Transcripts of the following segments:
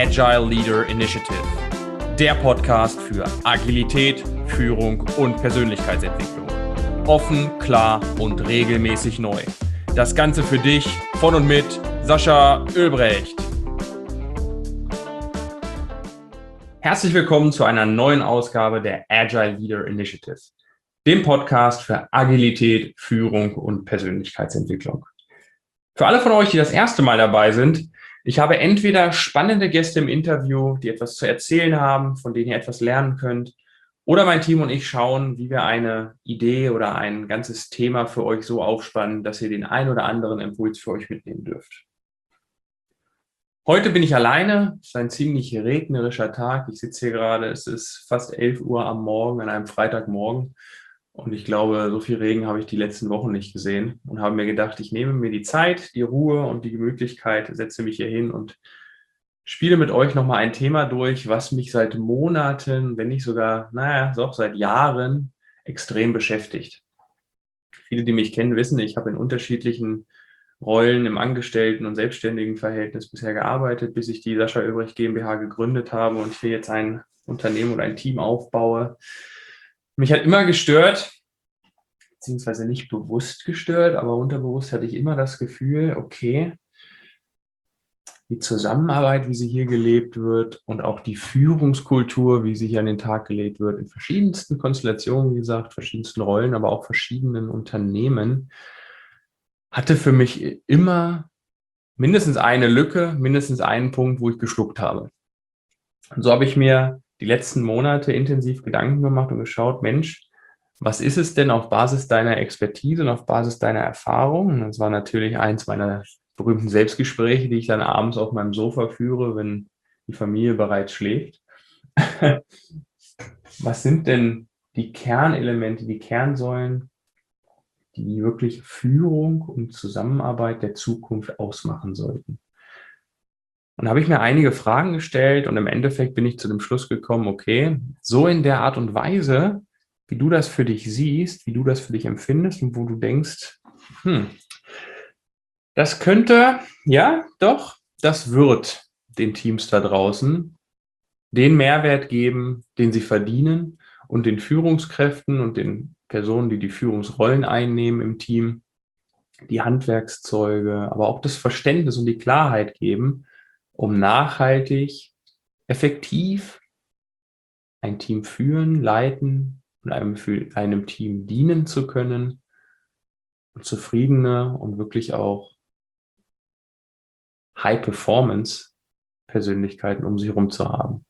Agile Leader Initiative, der Podcast für Agilität, Führung und Persönlichkeitsentwicklung. Offen, klar und regelmäßig neu. Das Ganze für dich von und mit Sascha Oelbrecht. Herzlich willkommen zu einer neuen Ausgabe der Agile Leader Initiative, dem Podcast für Agilität, Führung und Persönlichkeitsentwicklung. Für alle von euch, die das erste Mal dabei sind, ich habe entweder spannende Gäste im Interview, die etwas zu erzählen haben, von denen ihr etwas lernen könnt, oder mein Team und ich schauen, wie wir eine Idee oder ein ganzes Thema für euch so aufspannen, dass ihr den ein oder anderen Impuls für euch mitnehmen dürft. Heute bin ich alleine, es ist ein ziemlich regnerischer Tag. Ich sitze hier gerade, es ist fast 11 Uhr am Morgen, an einem Freitagmorgen. Und ich glaube, so viel Regen habe ich die letzten Wochen nicht gesehen und habe mir gedacht, ich nehme mir die Zeit, die Ruhe und die Gemütlichkeit, setze mich hier hin und spiele mit euch nochmal ein Thema durch, was mich seit Monaten, wenn nicht sogar, doch seit Jahren extrem beschäftigt. Viele, die mich kennen, wissen, ich habe in unterschiedlichen Rollen im Angestellten- und Selbstständigenverhältnis bisher gearbeitet, bis ich die Sascha Oelbrecht GmbH gegründet habe und hier jetzt ein Unternehmen oder ein Team aufbaue. Mich hat immer gestört, beziehungsweise nicht bewusst gestört, aber unterbewusst hatte ich immer das Gefühl, okay, die Zusammenarbeit, wie sie hier gelebt wird und auch die Führungskultur, wie sie hier an den Tag gelegt wird, in verschiedensten Konstellationen, wie gesagt, verschiedensten Rollen, aber auch verschiedenen Unternehmen, hatte für mich immer mindestens eine Lücke, mindestens einen Punkt, wo ich geschluckt habe. Und so habe ich mir die letzten Monate intensiv Gedanken gemacht und geschaut, Mensch, was ist es denn auf Basis deiner Expertise und auf Basis deiner Erfahrung? Und das war natürlich eins meiner berühmten Selbstgespräche, die ich dann abends auf meinem Sofa führe, wenn die Familie bereits schläft. Was sind denn die Kernelemente, die Kernsäulen, die wirklich Führung und Zusammenarbeit der Zukunft ausmachen sollten? Und da habe ich mir einige Fragen gestellt und im Endeffekt bin ich zu dem Schluss gekommen, okay, so in der Art und Weise, wie du das für dich siehst, wie du das für dich empfindest und wo du denkst, das könnte, ja, doch, das wird den Teams da draußen den Mehrwert geben, den sie verdienen und den Führungskräften und den Personen, die die Führungsrollen einnehmen im Team, die Handwerkszeuge, aber auch das Verständnis und die Klarheit geben, um nachhaltig, effektiv ein Team führen, leiten und einem Team dienen zu können und zufriedene und wirklich auch High-Performance-Persönlichkeiten um sich herum zu haben.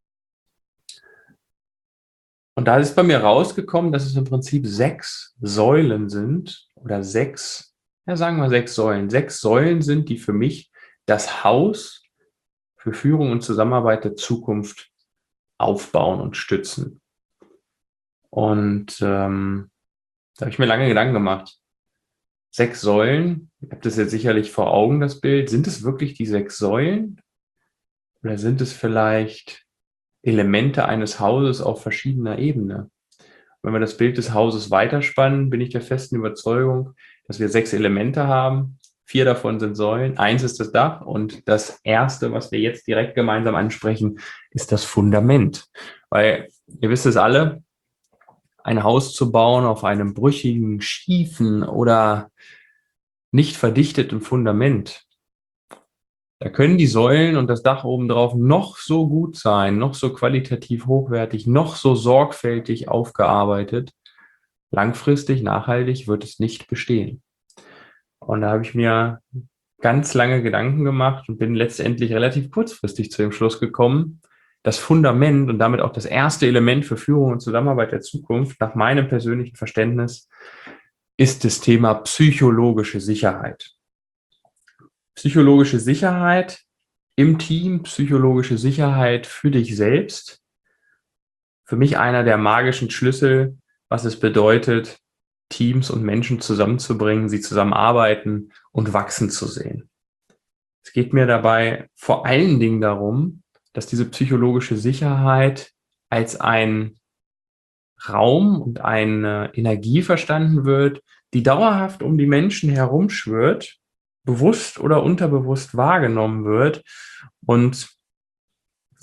Und da ist bei mir rausgekommen, dass es im Prinzip 6 Säulen sind oder 6 Säulen. 6 Säulen sind, die für mich das Haus für Führung und Zusammenarbeit der Zukunft aufbauen und stützen. Und da habe ich mir lange Gedanken gemacht. 6 Säulen, ihr habt das jetzt sicherlich vor Augen, das Bild. Sind es wirklich die 6 Säulen? Oder sind es vielleicht Elemente eines Hauses auf verschiedener Ebene? Wenn wir das Bild des Hauses weiterspannen, bin ich der festen Überzeugung, dass wir 6 Elemente haben. 4 davon sind Säulen, 1 ist das Dach und das erste, was wir jetzt direkt gemeinsam ansprechen, ist das Fundament. Weil, ihr wisst es alle, ein Haus zu bauen auf einem brüchigen, schiefen oder nicht verdichteten Fundament, da können die Säulen und das Dach obendrauf noch so gut sein, noch so qualitativ hochwertig, noch so sorgfältig aufgearbeitet. Langfristig, nachhaltig wird es nicht bestehen. Und da habe ich mir ganz lange Gedanken gemacht und bin letztendlich relativ kurzfristig zu dem Schluss gekommen, das Fundament und damit auch das erste Element für Führung und Zusammenarbeit der Zukunft, nach meinem persönlichen Verständnis, ist das Thema psychologische Sicherheit. Psychologische Sicherheit im Team, psychologische Sicherheit für dich selbst. Für mich einer der magischen Schlüssel, was es bedeutet, Teams und Menschen zusammenzubringen, sie zusammenarbeiten und wachsen zu sehen. Es geht mir dabei vor allen Dingen darum, dass diese psychologische Sicherheit als ein Raum und eine Energie verstanden wird, die dauerhaft um die Menschen herumschwirrt, bewusst oder unterbewusst wahrgenommen wird und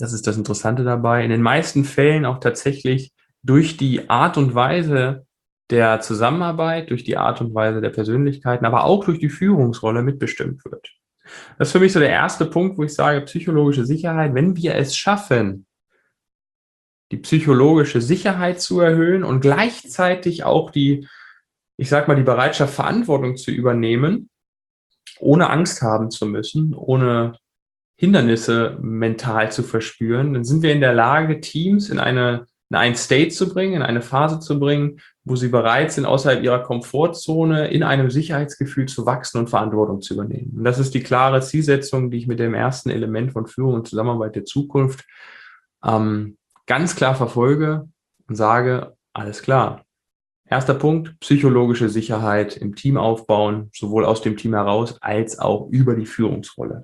das ist das Interessante dabei, in den meisten Fällen auch tatsächlich durch die Art und Weise der Zusammenarbeit, durch die Art und Weise der Persönlichkeiten, aber auch durch die Führungsrolle mitbestimmt wird. Das ist für mich so der erste Punkt, wo ich sage, psychologische Sicherheit, wenn wir es schaffen, die psychologische Sicherheit zu erhöhen und gleichzeitig auch die, ich sag mal, die Bereitschaft, Verantwortung zu übernehmen, ohne Angst haben zu müssen, ohne Hindernisse mental zu verspüren, dann sind wir in der Lage, Teams in einen State zu bringen, in eine Phase zu bringen, wo sie bereit sind, außerhalb ihrer Komfortzone in einem Sicherheitsgefühl zu wachsen und Verantwortung zu übernehmen. Und das ist die klare Zielsetzung, die ich mit dem ersten Element von Führung und Zusammenarbeit der Zukunft ganz klar verfolge und sage, alles klar. Erster Punkt, psychologische Sicherheit im Team aufbauen, sowohl aus dem Team heraus als auch über die Führungsrolle.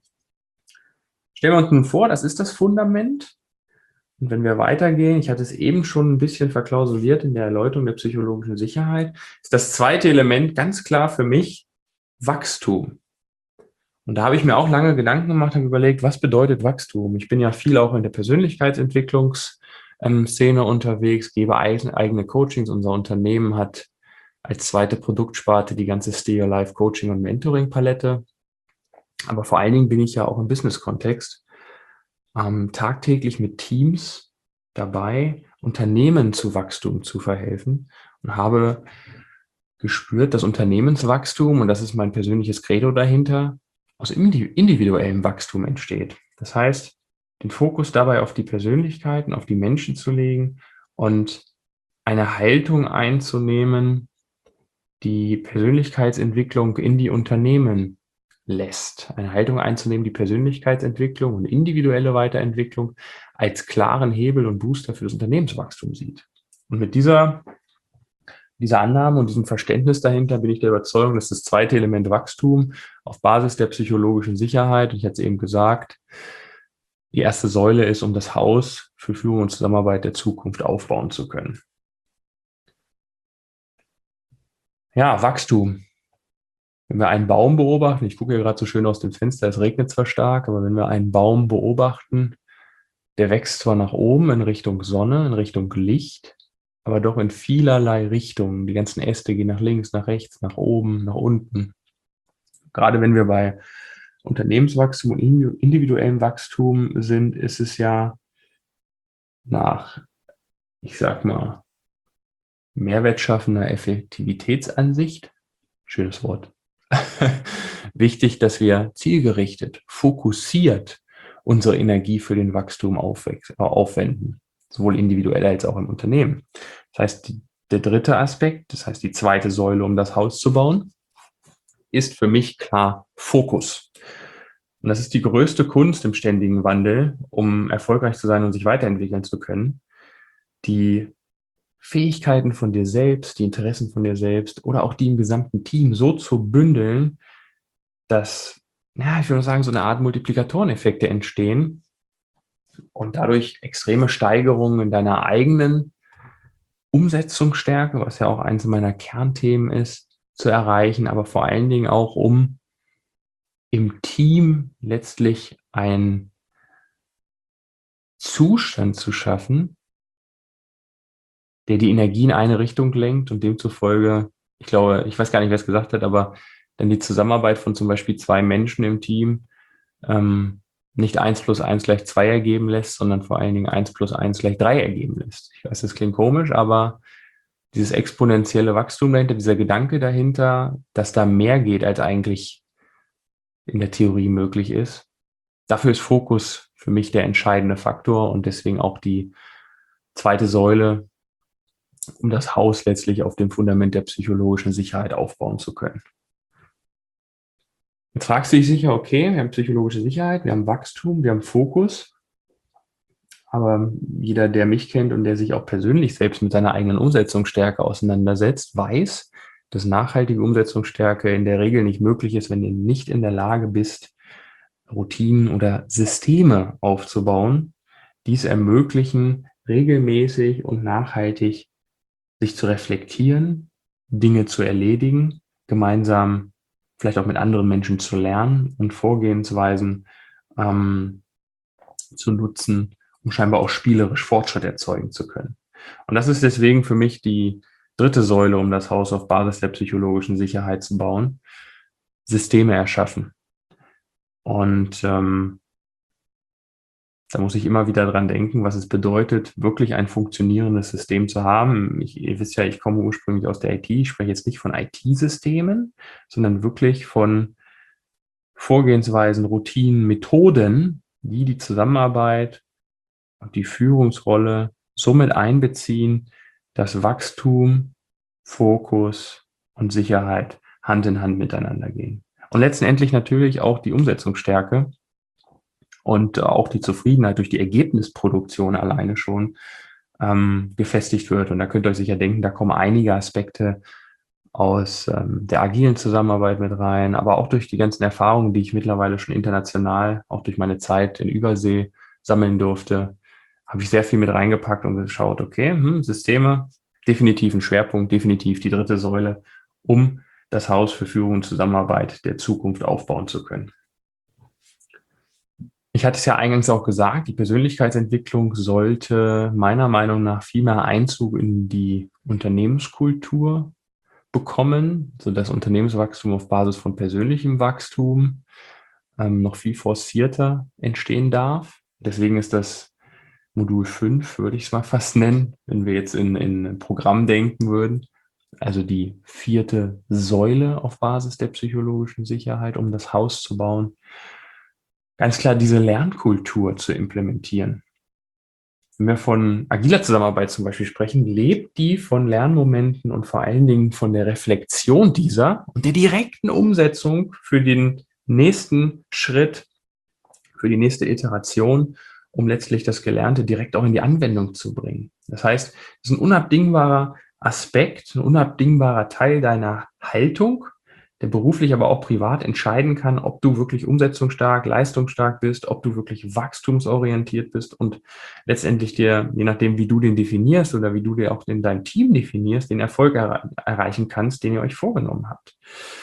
Stellen wir uns nun vor, das ist das Fundament. Und wenn wir weitergehen, ich hatte es eben schon ein bisschen verklausuliert in der Erläuterung der psychologischen Sicherheit, ist das zweite Element ganz klar für mich Wachstum. Und da habe ich mir auch lange Gedanken gemacht, habe überlegt, was bedeutet Wachstum? Ich bin ja viel auch in der Persönlichkeitsentwicklungsszene unterwegs, gebe eigene Coachings. Unser Unternehmen hat als zweite Produktsparte die ganze Stay Your Life Coaching und Mentoring Palette. Aber vor allen Dingen bin ich ja auch im Business-Kontext tagtäglich mit Teams dabei, Unternehmen zu Wachstum zu verhelfen und habe gespürt, dass Unternehmenswachstum, und das ist mein persönliches Credo dahinter, aus individuellem Wachstum entsteht. Das heißt, den Fokus dabei auf die Persönlichkeiten, auf die Menschen zu legen und eine Haltung einzunehmen, die Persönlichkeitsentwicklung in die Unternehmen lässt. Eine Haltung einzunehmen, die Persönlichkeitsentwicklung und individuelle Weiterentwicklung als klaren Hebel und Booster für das Unternehmenswachstum sieht. Und mit dieser Annahme und diesem Verständnis dahinter bin ich der Überzeugung, dass das zweite Element Wachstum auf Basis der psychologischen Sicherheit, und ich hatte es eben gesagt, die erste Säule ist, um das Haus für Führung und Zusammenarbeit der Zukunft aufbauen zu können. Ja, Wachstum. Wenn wir einen Baum beobachten, ich gucke hier gerade so schön aus dem Fenster, es regnet zwar stark, aber wenn wir einen Baum beobachten, der wächst zwar nach oben in Richtung Sonne, in Richtung Licht, aber doch in vielerlei Richtungen. Die ganzen Äste gehen nach links, nach rechts, nach oben, nach unten. Gerade wenn wir bei Unternehmenswachstum und individuellem Wachstum sind, ist es ja nach, ich sag mal, mehrwertschaffender Effektivitätsansicht, schönes Wort, wichtig, dass wir zielgerichtet, fokussiert unsere Energie für den Wachstum aufwenden, sowohl individuell als auch im Unternehmen. Das heißt, der dritte Aspekt, das heißt die zweite Säule, um das Haus zu bauen, ist für mich klar Fokus. Und das ist die größte Kunst im ständigen Wandel, um erfolgreich zu sein und sich weiterentwickeln zu können. Die Fähigkeiten von dir selbst, die Interessen von dir selbst oder auch die im gesamten Team so zu bündeln, dass, ja, ich würde sagen, so eine Art Multiplikatoreneffekte entstehen und dadurch extreme Steigerungen in deiner eigenen Umsetzungsstärke, was ja auch eines meiner Kernthemen ist, zu erreichen, aber vor allen Dingen auch, um im Team letztlich einen Zustand zu schaffen, der die Energie in eine Richtung lenkt und demzufolge, ich glaube, ich weiß gar nicht, wer es gesagt hat, aber dann die Zusammenarbeit von zum Beispiel zwei Menschen im Team nicht 1 plus 1 gleich 2 ergeben lässt, sondern vor allen Dingen 1 plus 1 gleich 3 ergeben lässt. Ich weiß, das klingt komisch, aber dieses exponentielle Wachstum dahinter, dieser Gedanke dahinter, dass da mehr geht, als eigentlich in der Theorie möglich ist, dafür ist Fokus für mich der entscheidende Faktor und deswegen auch die zweite Säule, um das Haus letztlich auf dem Fundament der psychologischen Sicherheit aufbauen zu können. Jetzt fragst du dich sicher, okay, wir haben psychologische Sicherheit, wir haben Wachstum, wir haben Fokus, aber jeder, der mich kennt und der sich auch persönlich selbst mit seiner eigenen Umsetzungsstärke auseinandersetzt, weiß, dass nachhaltige Umsetzungsstärke in der Regel nicht möglich ist, wenn du nicht in der Lage bist, Routinen oder Systeme aufzubauen, die es ermöglichen, regelmäßig und nachhaltig sich zu reflektieren, Dinge zu erledigen, gemeinsam vielleicht auch mit anderen Menschen zu lernen und Vorgehensweisen zu nutzen, um scheinbar auch spielerisch Fortschritt erzeugen zu können. Und das ist deswegen für mich die dritte Säule, um das Haus auf Basis der psychologischen Sicherheit zu bauen: Systeme erschaffen. Und da muss ich immer wieder dran denken, was es bedeutet, wirklich ein funktionierendes System zu haben. Ihr wisst ja, ich komme ursprünglich aus der IT. Ich spreche jetzt nicht von IT-Systemen, sondern wirklich von Vorgehensweisen, Routinen, Methoden, die die Zusammenarbeit und die Führungsrolle somit einbeziehen, dass Wachstum, Fokus und Sicherheit Hand in Hand miteinander gehen. Und letztendlich natürlich auch die Umsetzungsstärke und auch die Zufriedenheit durch die Ergebnisproduktion alleine schon gefestigt wird. Und da könnt ihr euch sicher denken, da kommen einige Aspekte aus der agilen Zusammenarbeit mit rein, aber auch durch die ganzen Erfahrungen, die ich mittlerweile schon international, auch durch meine Zeit in Übersee sammeln durfte, habe ich sehr viel mit reingepackt und geschaut, okay, Systeme, definitiv ein Schwerpunkt, definitiv die dritte Säule, um das Haus für Führung und Zusammenarbeit der Zukunft aufbauen zu können. Ich hatte es ja eingangs auch gesagt, die Persönlichkeitsentwicklung sollte meiner Meinung nach viel mehr Einzug in die Unternehmenskultur bekommen, sodass Unternehmenswachstum auf Basis von persönlichem Wachstum noch viel forcierter entstehen darf. Deswegen ist das Modul 5, würde ich es mal fast nennen, wenn wir jetzt in ein Programm denken würden. Also die vierte Säule auf Basis der psychologischen Sicherheit, um das Haus zu bauen. Ganz klar diese Lernkultur zu implementieren. Wenn wir von agiler Zusammenarbeit zum Beispiel sprechen, lebt die von Lernmomenten und vor allen Dingen von der Reflexion dieser und der direkten Umsetzung für den nächsten Schritt, für die nächste Iteration, um letztlich das Gelernte direkt auch in die Anwendung zu bringen. Das heißt, es ist ein unabdingbarer Aspekt, ein unabdingbarer Teil deiner Haltung, der beruflich, aber auch privat entscheiden kann, ob du wirklich umsetzungsstark, leistungsstark bist, ob du wirklich wachstumsorientiert bist und letztendlich dir, je nachdem, wie du den definierst oder wie du dir auch in deinem Team definierst, den Erfolg erreichen kannst, den ihr euch vorgenommen habt.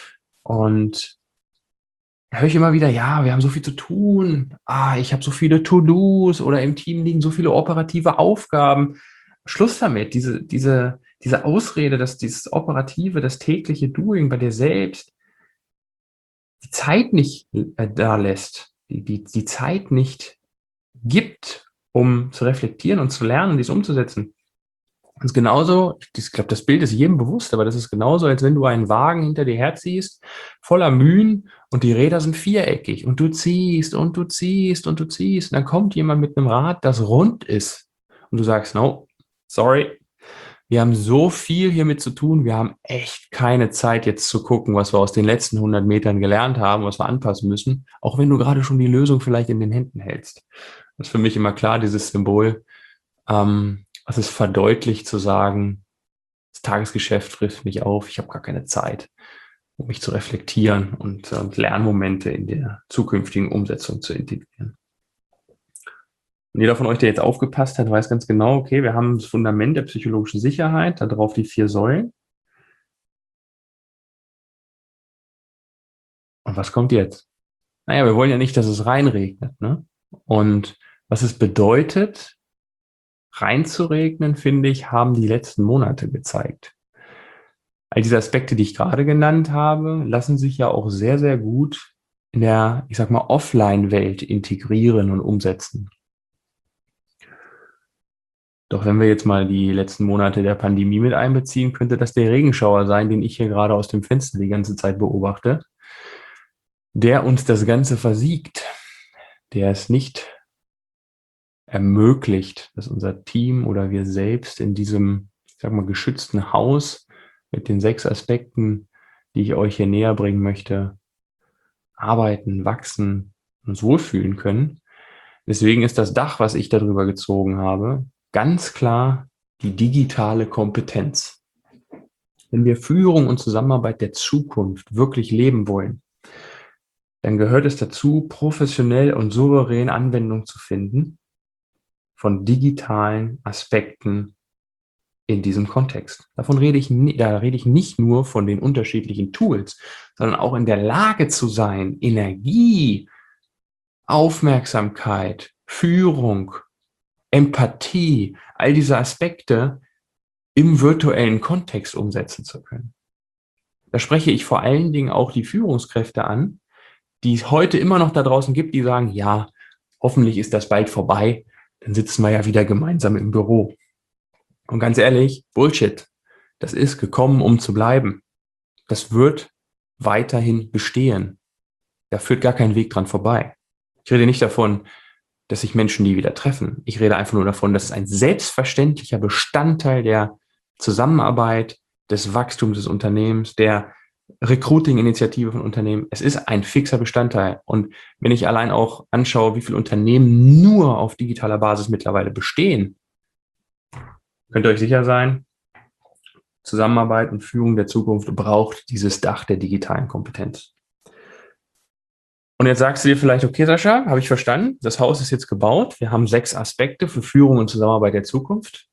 Und da höre ich immer wieder, ja, wir haben so viel zu tun, ich habe so viele To-Dos oder im Team liegen so viele operative Aufgaben. Schluss damit, diese Ausrede, dass dieses operative, das tägliche Doing bei dir selbst die Zeit nicht da lässt, die Zeit nicht gibt, um zu reflektieren und zu lernen, dies umzusetzen. Das ist genauso, ich glaube, das Bild ist jedem bewusst, aber das ist genauso, als wenn du einen Wagen hinter dir herziehst, voller Mühen und die Räder sind viereckig und du ziehst und du ziehst und du ziehst und dann kommt jemand mit einem Rad, das rund ist und du sagst, no, sorry, wir haben so viel hiermit zu tun, wir haben echt keine Zeit jetzt zu gucken, was wir aus den letzten 100 Metern gelernt haben, was wir anpassen müssen, auch wenn du gerade schon die Lösung vielleicht in den Händen hältst. Das ist für mich immer klar, dieses Symbol, was es verdeutlicht zu sagen, das Tagesgeschäft frisst mich auf, ich habe gar keine Zeit, um mich zu reflektieren und Lernmomente in der zukünftigen Umsetzung zu integrieren. Und jeder von euch, der jetzt aufgepasst hat, weiß ganz genau, okay, wir haben das Fundament der psychologischen Sicherheit, darauf die 4 Säulen. Und was kommt jetzt? Naja, wir wollen ja nicht, dass es reinregnet, ne? Und was es bedeutet, reinzuregnen, finde ich, haben die letzten Monate gezeigt. All diese Aspekte, die ich gerade genannt habe, lassen sich ja auch sehr, sehr gut in der, ich sag mal, Offline-Welt integrieren und umsetzen. Doch wenn wir jetzt mal die letzten Monate der Pandemie mit einbeziehen, könnte das der Regenschauer sein, den ich hier gerade aus dem Fenster die ganze Zeit beobachte, der uns das Ganze versiegt, der es nicht ermöglicht, dass unser Team oder wir selbst in diesem, ich sag mal, geschützten Haus mit den 6 Aspekten, die ich euch hier näher bringen möchte, arbeiten, wachsen, uns wohlfühlen können. Deswegen ist das Dach, was ich darüber gezogen habe, ganz klar die digitale Kompetenz. Wenn wir Führung und Zusammenarbeit der Zukunft wirklich leben wollen, dann gehört es dazu, professionell und souverän Anwendung zu finden von digitalen Aspekten in diesem Kontext. Da rede ich nicht nur von den unterschiedlichen Tools, sondern auch in der Lage zu sein, Energie, Aufmerksamkeit, Führung, Empathie, all diese Aspekte im virtuellen Kontext umsetzen zu können. Da spreche ich vor allen Dingen auch die Führungskräfte an, die es heute immer noch da draußen gibt, die sagen, ja, hoffentlich ist das bald vorbei, dann sitzen wir ja wieder gemeinsam im Büro. Und ganz ehrlich, Bullshit. Das ist gekommen, um zu bleiben. Das wird weiterhin bestehen. Da führt gar kein Weg dran vorbei. Ich rede nicht davon, dass sich Menschen nie wieder treffen. Ich rede einfach nur davon, dass es ein selbstverständlicher Bestandteil der Zusammenarbeit, des Wachstums des Unternehmens, der Recruiting-Initiative von Unternehmen, es ist ein fixer Bestandteil. Und wenn ich allein auch anschaue, wie viele Unternehmen nur auf digitaler Basis mittlerweile bestehen, könnt ihr euch sicher sein, Zusammenarbeit und Führung der Zukunft braucht dieses Dach der digitalen Kompetenz. Und jetzt sagst du dir vielleicht, okay, Sascha, habe ich verstanden, das Haus ist jetzt gebaut, wir haben 6 Aspekte für Führung und Zusammenarbeit der Zukunft.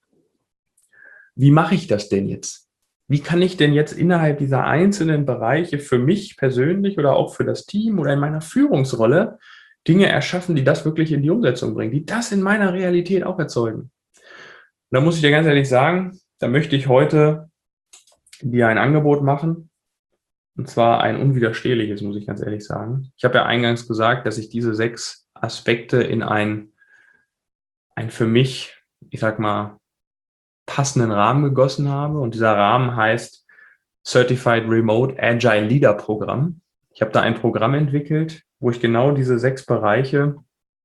Wie mache ich das denn jetzt? Wie kann ich denn jetzt innerhalb dieser einzelnen Bereiche für mich persönlich oder auch für das Team oder in meiner Führungsrolle Dinge erschaffen, die das wirklich in die Umsetzung bringen, die das in meiner Realität auch erzeugen? Und da muss ich dir ganz ehrlich sagen, da möchte ich heute dir ein Angebot machen, und zwar ein unwiderstehliches, muss ich ganz ehrlich sagen. Ich habe ja eingangs gesagt, dass ich diese 6 Aspekte in ein für mich, ich sag mal, passenden Rahmen gegossen habe. Und dieser Rahmen heißt Certified Remote Agile Leader Programm. Ich habe da ein Programm entwickelt, wo ich genau diese 6 Bereiche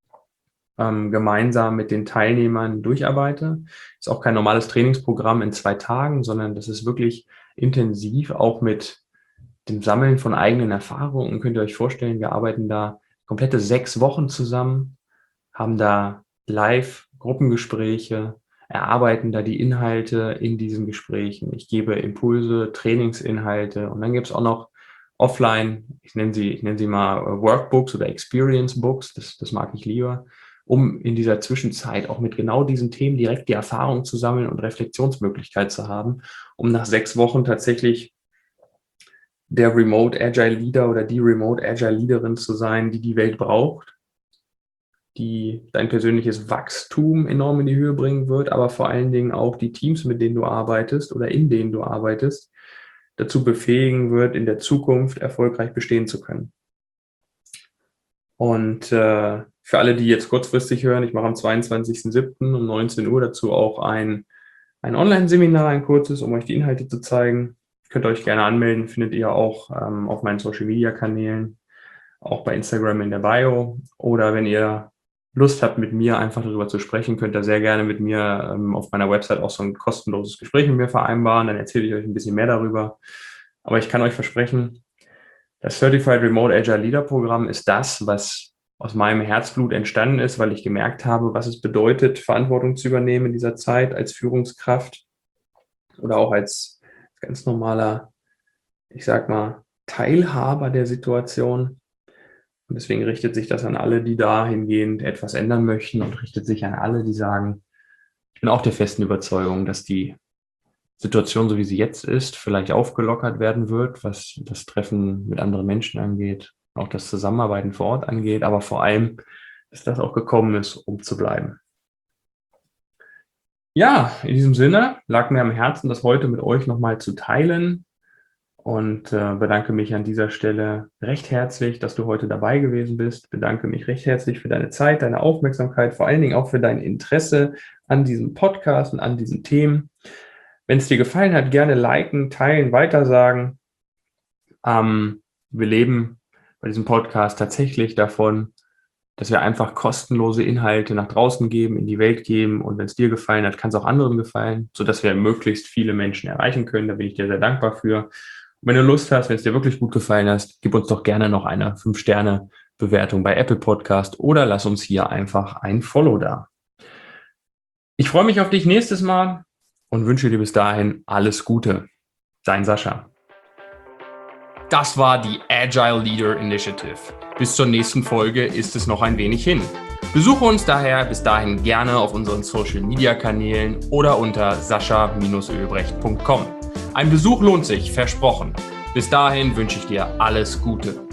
gemeinsam mit den Teilnehmern durcharbeite. Ist auch kein normales Trainingsprogramm in 2 Tagen, sondern das ist wirklich intensiv, auch mit dem Sammeln von eigenen Erfahrungen. Könnt ihr euch vorstellen, wir arbeiten da komplette 6 Wochen zusammen, haben da Live-Gruppengespräche, erarbeiten da die Inhalte in diesen Gesprächen. Ich gebe Impulse, Trainingsinhalte und dann gibt es auch noch offline, ich nenne sie mal Workbooks oder Experience Books, das mag ich lieber, um in dieser Zwischenzeit auch mit genau diesen Themen direkt die Erfahrung zu sammeln und Reflexionsmöglichkeit zu haben, um nach 6 Wochen tatsächlich der Remote Agile Leader oder die Remote Agile Leaderin zu sein, die die Welt braucht, die dein persönliches Wachstum enorm in die Höhe bringen wird, aber vor allen Dingen auch die Teams, mit denen du arbeitest oder in denen du arbeitest, dazu befähigen wird, in der Zukunft erfolgreich bestehen zu können. Und für alle, die jetzt kurzfristig hören, ich mache am 22.07. um 19 Uhr dazu auch ein Online-Seminar, ein kurzes, um euch die Inhalte zu zeigen. Könnt ihr euch gerne anmelden, findet ihr auch auf meinen Social-Media-Kanälen, auch bei Instagram in der Bio. Oder wenn ihr Lust habt, mit mir einfach darüber zu sprechen, könnt ihr sehr gerne mit mir auf meiner Website auch so ein kostenloses Gespräch mit mir vereinbaren. Dann erzähle ich euch ein bisschen mehr darüber. Aber ich kann euch versprechen, das Certified Remote Agile Leader Programm ist das, was aus meinem Herzblut entstanden ist, weil ich gemerkt habe, was es bedeutet, Verantwortung zu übernehmen in dieser Zeit als Führungskraft oder auch als ganz normaler, ich sag mal, Teilhaber der Situation. Und deswegen richtet sich das an alle, die dahingehend etwas ändern möchten und richtet sich an alle, die sagen, ich bin auch der festen Überzeugung, dass die Situation, so wie sie jetzt ist, vielleicht aufgelockert werden wird, was das Treffen mit anderen Menschen angeht, auch das Zusammenarbeiten vor Ort angeht, aber vor allem, dass das auch gekommen ist, um zu bleiben. Ja, in diesem Sinne lag mir am Herzen, das heute mit euch nochmal zu teilen und bedanke mich an dieser Stelle recht herzlich, dass du heute dabei gewesen bist. Bedanke mich recht herzlich für deine Zeit, deine Aufmerksamkeit, vor allen Dingen auch für dein Interesse an diesem Podcast und an diesen Themen. Wenn es dir gefallen hat, gerne liken, teilen, weitersagen. Wir leben bei diesem Podcast tatsächlich davon, dass wir einfach kostenlose Inhalte nach draußen geben, in die Welt geben. Und wenn es dir gefallen hat, kann es auch anderen gefallen, sodass wir möglichst viele Menschen erreichen können. Da bin ich dir sehr dankbar für. Und wenn du Lust hast, wenn es dir wirklich gut gefallen hat, gib uns doch gerne noch eine 5-Sterne-Bewertung bei Apple Podcast oder lass uns hier einfach ein Follow da. Ich freue mich auf dich nächstes Mal und wünsche dir bis dahin alles Gute. Dein Sascha. Das war die Agile Leader Initiative. Bis zur nächsten Folge ist es noch ein wenig hin. Besuche uns daher bis dahin gerne auf unseren Social Media Kanälen oder unter sascha-ölbrecht.com. Ein Besuch lohnt sich, versprochen. Bis dahin wünsche ich dir alles Gute.